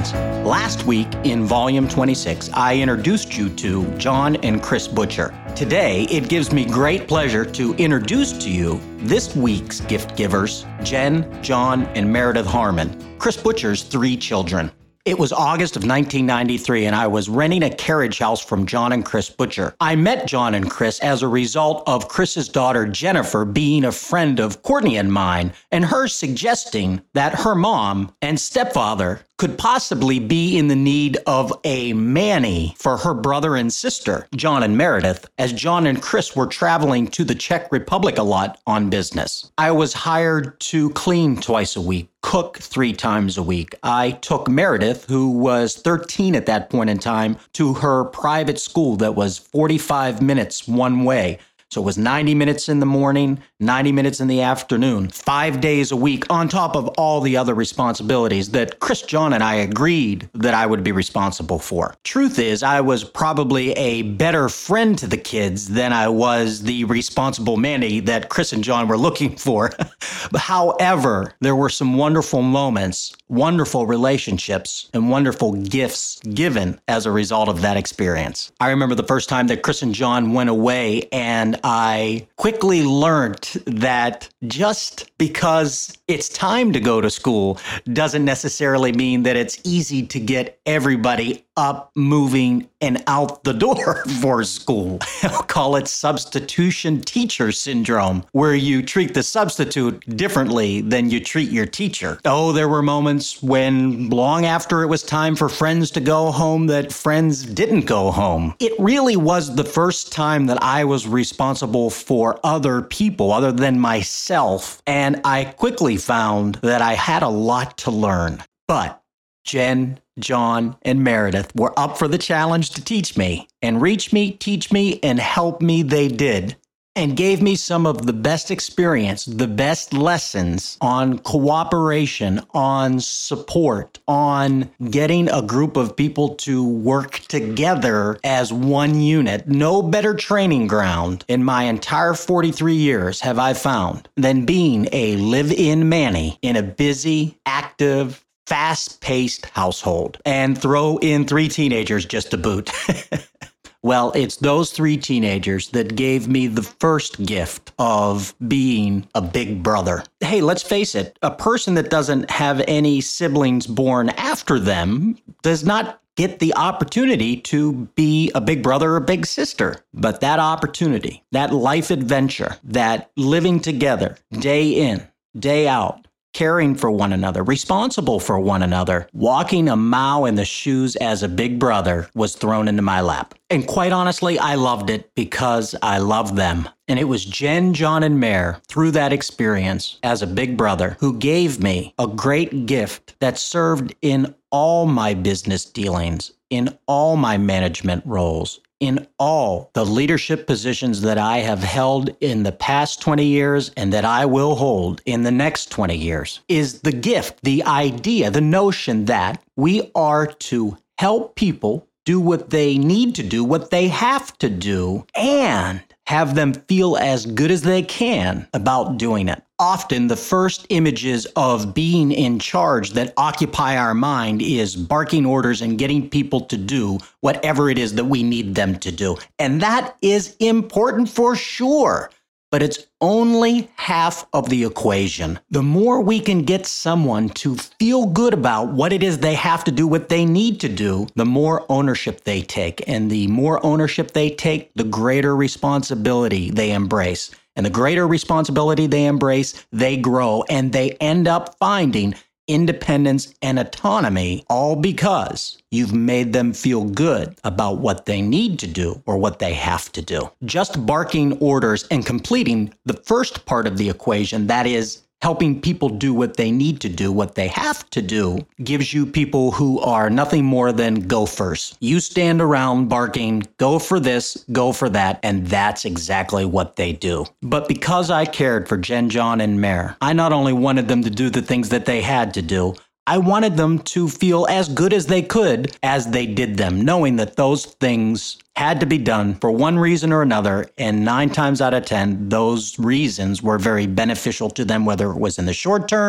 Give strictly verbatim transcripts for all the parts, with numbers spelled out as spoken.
dealings. Last week in Volume twenty-six, I introduced you to John and Chris Butcher. Today, it gives me great pleasure to introduce to you this week's gift givers, Jen, John, and Meredith Harmon, Chris Butcher's three children. It was August of nineteen ninety-three, and I was renting a carriage house from John and Chris Butcher. I met John and Chris as a result of Chris's daughter Jennifer being a friend of Courtney and mine, and her suggesting that her mom and stepfather could possibly be in the need of a Manny for her brother and sister, John and Meredith, as John and Chris were traveling to the Czech Republic a lot on business. I was hired to clean twice a week, cook three times a week. I took Meredith, who was thirteen at that point in time, to her private school that was forty-five minutes one way. So it was ninety minutes in the morning, ninety minutes in the afternoon, five days a week, on top of all the other responsibilities that Chris, John, and I agreed that I would be responsible for. Truth is, I was probably a better friend to the kids than I was the responsible Manny that Chris and John were looking for. However, there were some wonderful moments, wonderful relationships, and wonderful gifts given as a result of that experience. I remember the first time that Chris and John went away, and I quickly learned that just because it's time to go to school doesn't necessarily mean that it's easy to get everybody up, moving, and out the door for school. I'll call it substitution teacher syndrome, where you treat the substitute differently than you treat your teacher. Oh, there were moments when long after it was time for friends to go home that friends didn't go home. It really was the first time that I was responsible for other people other than myself, and I quickly found that I had a lot to learn. But Jen, John, and Meredith were up for the challenge to teach me, and reach me, teach me, and help me they did, and gave me some of the best experience, the best lessons on cooperation, on support, on getting a group of people to work together as one unit. No better training ground in my entire forty-three years have I found than being a live-in Manny in a busy, active, fast-paced household. And throw in three teenagers just to boot. Well, it's those three teenagers that gave me the first gift of being a big brother. Hey, let's face it, a person that doesn't have any siblings born after them does not get the opportunity to be a big brother or a big sister. But that opportunity, that life adventure, that living together day in, day out, caring for one another, responsible for one another, walking a mile in the shoes as a big brother was thrown into my lap. And quite honestly, I loved it because I love them. And it was Jen, John, and Mare through that experience as a big brother who gave me a great gift that served in all my business dealings, in all my management roles, in all the leadership positions that I have held in the past twenty years and that I will hold in the next twenty years, is the gift, the idea, the notion that we are to help people do what they need to do, what they have to do, and have them feel as good as they can about doing it. Often the first images of being in charge that occupy our mind is barking orders and getting people to do whatever it is that we need them to do. And that is important for sure, but it's only half of the equation. The more we can get someone to feel good about what it is they have to do, what they need to do, the more ownership they take. And the more ownership they take, the greater responsibility they embrace. And the greater responsibility they embrace, they grow, and they end up finding independence and autonomy, all because you've made them feel good about what they need to do or what they have to do. Just barking orders and completing the first part of the equation, that is, helping people do what they need to do, what they have to do, gives you people who are nothing more than gophers. You stand around barking, go for this, go for that, and that's exactly what they do. But because I cared for Jen, John, and Mare, I not only wanted them to do the things that they had to do, I wanted them to feel as good as they could as they did them, knowing that those things had to be done for one reason or another, and nine times out of ten, those reasons were very beneficial to them, whether it was in the short term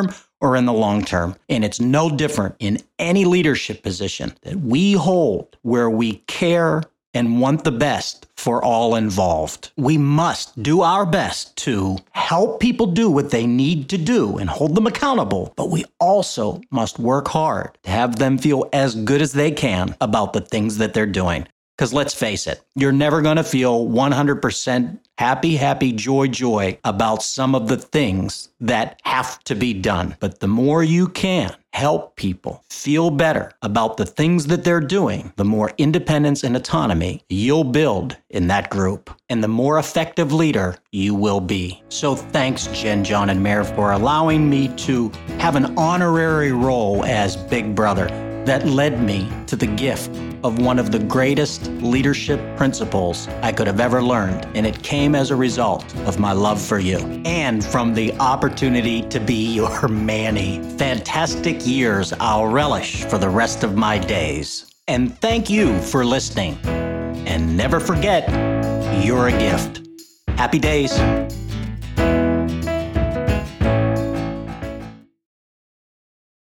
or in the long term. And it's no different in any leadership position that we hold where we care and want the best for all involved. We must do our best to help people do what they need to do and hold them accountable, but we also must work hard to have them feel as good as they can about the things that they're doing. Because let's face it, you're never going to feel one hundred percent happy, happy, joy, joy about some of the things that have to be done. But the more you can help people feel better about the things that they're doing, the more independence and autonomy you'll build in that group, and the more effective leader you will be. So thanks, Jen, John, and Mary, for allowing me to have an honorary role as Big Brother that led me to the gift of one of the greatest leadership principles I could have ever learned. And it came as a result of my love for you and from the opportunity to be your Manny. Fantastic years I'll relish for the rest of my days. And thank you for listening. And never forget, you're a gift. Happy days.